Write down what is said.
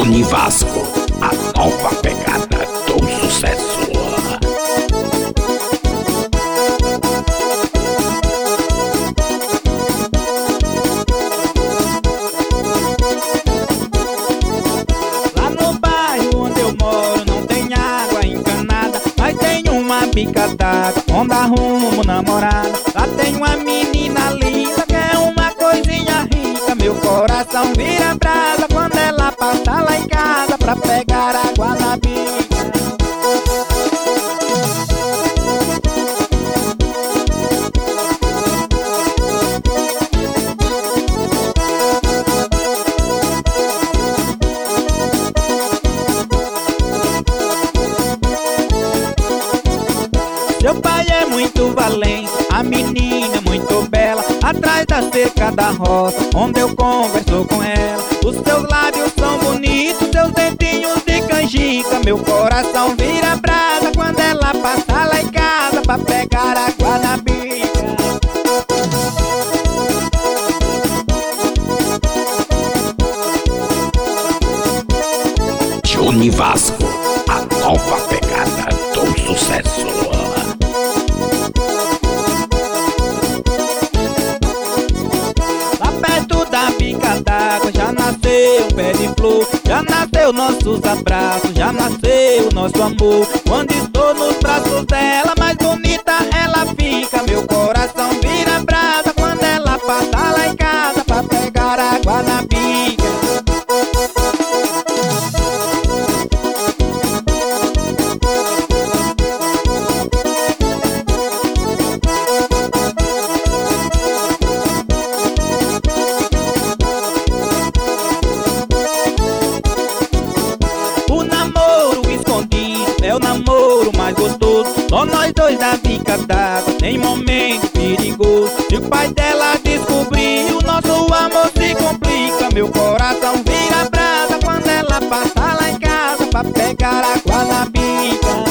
Johnny Vasco, a nova pegada do sucesso. Lá no bairro onde eu moro não tem água encanada, mas tem uma bica d'água onde arrumo namorada. Lá tem uma menina linda que é uma coisinha rica. Meu coração vira brasa quando ela passa lá em casa pra pegar água na bica. Seu pai é muito valente, a menina é muito bela. Atrás da cerca da roça, onde eu converso com ela. Os seus lábios são bonitos, seus dentinhos de canjica. Meu coração vira brasa quando ela passa lá em casa pra pegar água na bica. Johnny Vasco, a nova pegada do sucesso. Lá perto da bica d'água já nasceu um pé de flor, já nasceu nossos abraços, já nasceu nosso amor. Quando estou nos braços dela, mais bonita ela fica. Meu coração vira brasa quando ela passa lá em casa pra pegar água na bica. O namoro escondido é o namoro mais gostoso. Só nós dois na bica d'água, tem momento perigoso. Se o pai dela descobrir, o nosso amor se complica. Meu coração vira brasa quando ela passa lá em casa pra pegar água na bica.